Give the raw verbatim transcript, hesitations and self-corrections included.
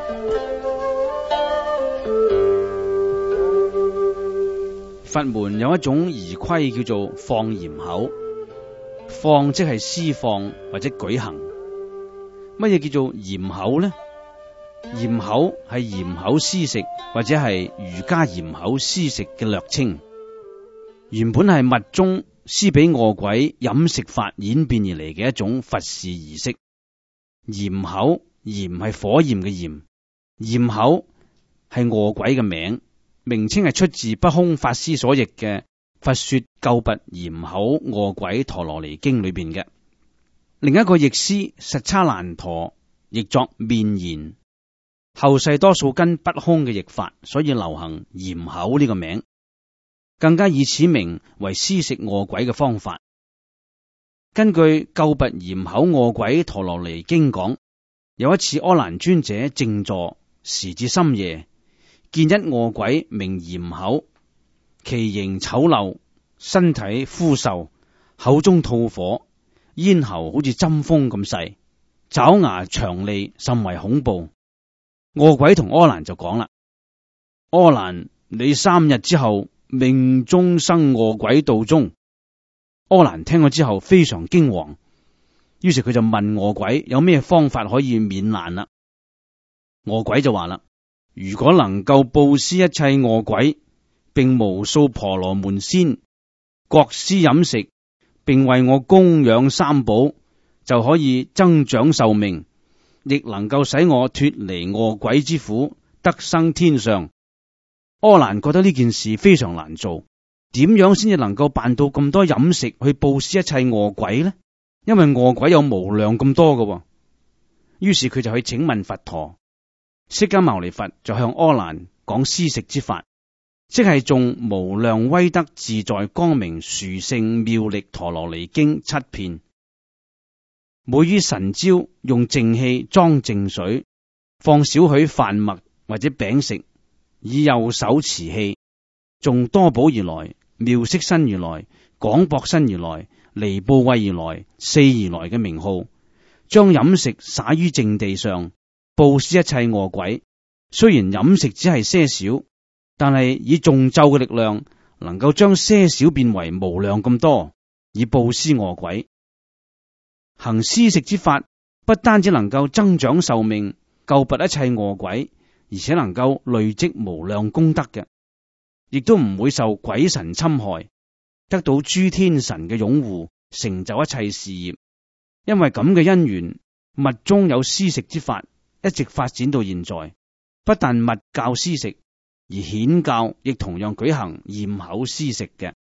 佛門有一種儀規叫做放嚴口，放即係施放或者舉行。乜嘢叫做嚴口呢？嚴口係嚴口施食或者係瑜伽嚴口施食嘅略稱，原本係密宗施俾餓鬼飲食法演變而嚟嘅一種佛事儀式。嚴口，嚴係火焰嘅嚴，嚴口係餓鬼嘅名，名稱係出自不空法師所譯嘅《佛說救拔嚴口餓鬼陀羅尼經》裏邊嘅。另一個譯師實叉難陀譯作面言，後世多數跟不空嘅譯法，所以流行嚴口呢個名，更加以此名為施食餓鬼嘅方法。根據《救拔嚴口餓鬼陀羅尼經》講，有一次阿難尊者靜坐，時至深夜，見一餓鬼名嚴口，其形醜陋，身體枯瘦，口中吐火，咽喉好似針鋒咁細，爪牙長利，甚為恐怖。餓鬼同阿難就講啦：阿難，你三日之後命終生餓鬼道中。阿難聽咗之後非常驚惶，於是佢就問餓鬼有咩方法可以免難啦。餓鬼就話啦：如果能夠布施一切餓鬼，並無數婆羅門仙各施飲食，並為我供養三寶，就可以增長壽命，亦能夠使我脫離餓鬼之苦，得生天上。阿難覺得呢件事非常難做，點樣先至能夠辦到咁多飲食去布施一切餓鬼呢？因為餓鬼有無量咁多嘅。於是佢就去請問佛陀。釋迦牟尼佛就向阿難講施食之法，即係誦無量威德自在光明殊勝妙力陀羅尼經七遍，每於晨朝用淨器裝淨水，放少許飯麥或者餅食，以右手持器，誦多寶如來、妙色身如來、廣博身如來、尼布慧如來、四如來嘅名號，將飲食灑於淨地上，布施一切餓鬼。雖然飲食只係些少，但係以誦咒嘅力量，能夠將些少變為無量咁多，以布施餓鬼。行施食之法，不單止能夠增長壽命、救拔一切餓鬼，而且能夠累積無量功德嘅，亦都唔會受鬼神侵害，得到諸天神嘅擁護，成就一切事業。因為咁嘅因緣，密宗有施食之法，一直發展到現在。不但密教施食，而顯教亦同樣舉行嚴口施食嘅。